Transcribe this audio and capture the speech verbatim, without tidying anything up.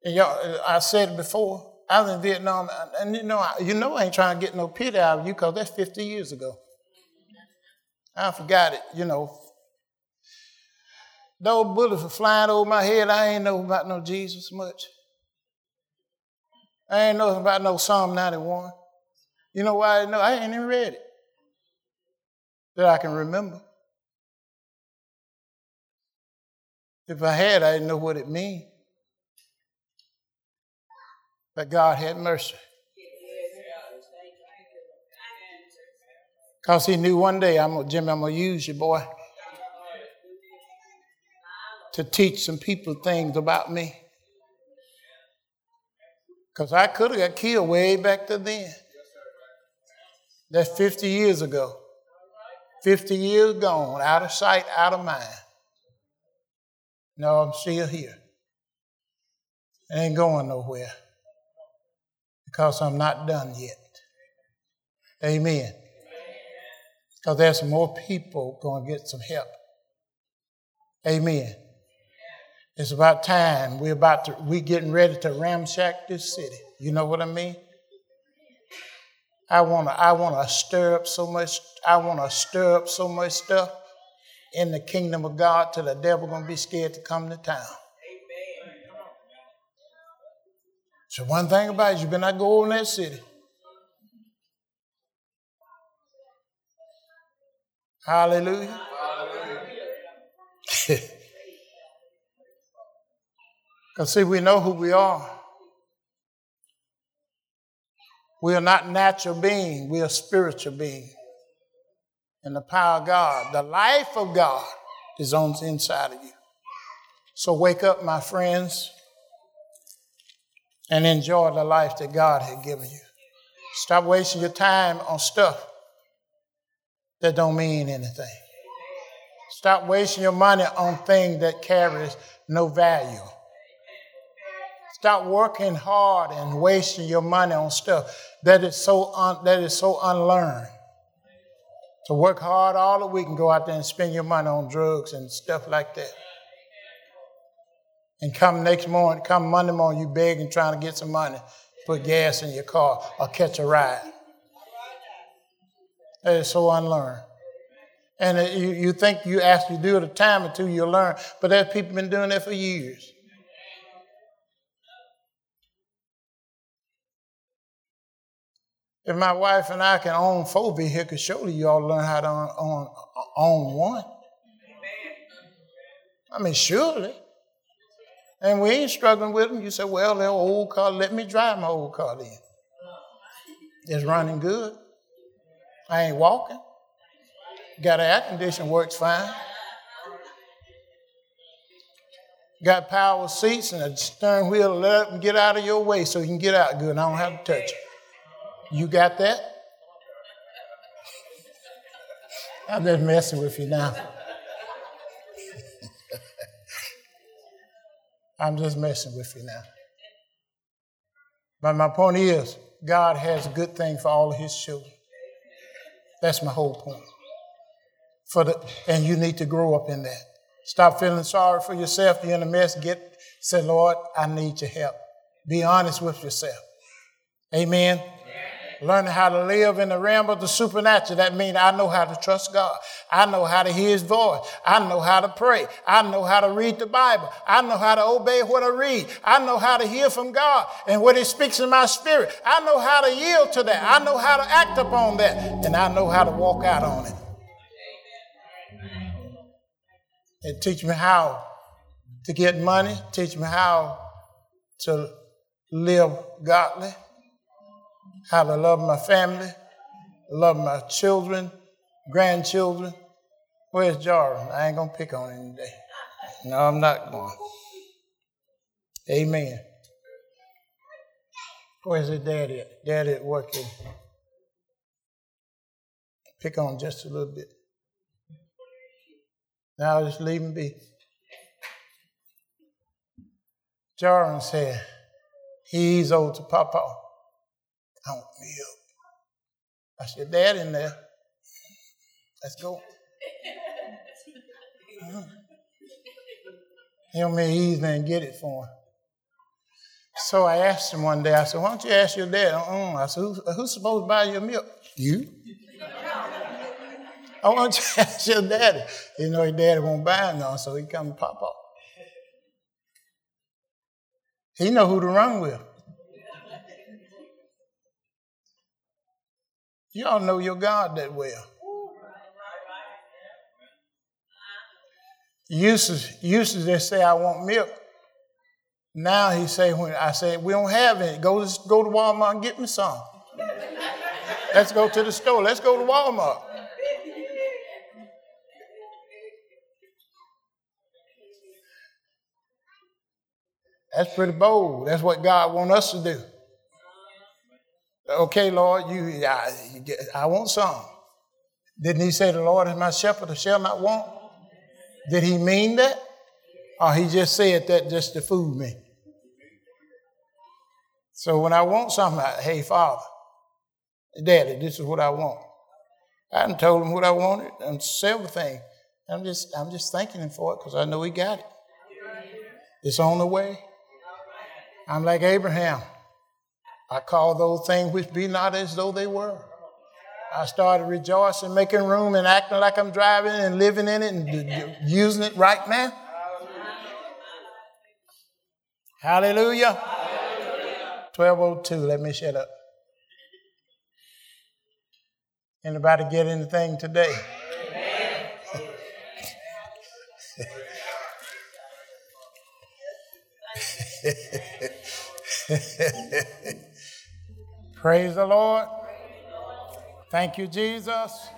And y'all, I said it before, I was in Vietnam, and you know, I, you know I ain't trying to get no pity out of you because that's fifty years ago. I forgot it, you know. Those bullets were flying over my head. I ain't know about no Jesus much. I ain't know about no Psalm ninety-one. You know why I didn't know? I ain't even read it. That I can remember. If I had, I didn't know what it means. But God had mercy. Because he knew one day, I'm gonna, Jimmy, I'm going to use you, boy, to teach some people things about me. Because I could have got killed way back to then. That's fifty years ago. fifty years gone, out of sight, out of mind. No, I'm still here. I ain't going nowhere. Because I'm not done yet. Amen. Because there's some more people going to get some help. Amen. It's about time. We're about to, we're getting ready to ramshack this city. You know what I mean? I want to, I want to stir up so much, I want to stir up so much stuff in the kingdom of God till the devil going to be scared to come to town. Amen. So one thing about it, you better not go over in that city. Hallelujah. Because see, we know who we are. We are not natural beings. We are spiritual beings. And the power of God, the life of God is on the inside of you. So wake up, my friends, and enjoy the life that God has given you. Stop wasting your time on stuff that don't mean anything. Stop wasting your money on things that carries no value. Stop working hard and wasting your money on stuff that is so un, that is so unlearned. To work hard all the week and go out there and spend your money on drugs and stuff like that. And come next morning, come Monday morning, you begging, trying to get some money, put gas in your car or catch a ride. That is so unlearned. And it, you, you think you actually do it a time or two, you'll learn. But there's people been doing that for years. If my wife and I can own four vehicles, surely you all learn how to own, own, own one. I mean, surely. And we ain't struggling with them. You say, well, they're old car. Let me drive my old car then. It's running good. I ain't walking. Got an air conditioner, works fine. Got power seats and a steering wheel to let them get out of your way so you can get out good and I don't have to touch it. You got that? I'm just messing with you now. I'm just messing with you now. But my point is, God has a good thing for all of his children. That's my whole point. For the, and you need to grow up in that. Stop feeling sorry for yourself. You're in a mess. Get, say, Lord, I need your help. Be honest with yourself. Amen. Learning how to live in the realm of the supernatural. That means I know how to trust God. I know how to hear his voice. I know how to pray. I know how to read the Bible. I know how to obey what I read. I know how to hear from God and what he speaks in my spirit. I know how to yield to that. I know how to act upon that. And I know how to walk out on it. It teach me how to get money. Teach me how to live godly. How to love my family, love my children, grandchildren. Where's Jordan? I ain't going to pick on him today. No, I'm not going. Amen. Where's his daddy at? Daddy at work here. Pick on him just a little bit. Now just leave him be. Jordan said, he's old to Papa. Count me up. That's your dad in there. Let's go. Uh-huh. He'll make it easy and get it for him. So I asked him one day, I said, why don't you ask your dad? Uh-uh. I said, Who, who's supposed to buy your milk? You. I want you to ask your daddy. You know, your daddy won't buy him none, so he come and pop off. He know who to run with. Y'all know your God that well. Used to, used to just say, I want milk. Now he say, when I say, we don't have any, go to, go to Walmart and get me some. Let's go to the store. Let's go to Walmart. That's pretty bold. That's what God wants us to do. Okay, Lord, you, I, I want some. Didn't he say the Lord is my shepherd, I shall not want? Did he mean that? Or he just said that just to fool me? So when I want something, I, hey, Father, Daddy, this is what I want. I done told him what I wanted and several things. I'm just, I'm just thanking him for it because I know he got it. It's on the way. I'm like Abraham. I call those things which be not as though they were. I started rejoicing, making room and acting like I'm driving and living in it and d- d- using it right now. Hallelujah. Hallelujah. twelve oh two, let me shut up. Anybody get anything today? Praise the Lord. Thank you, Jesus.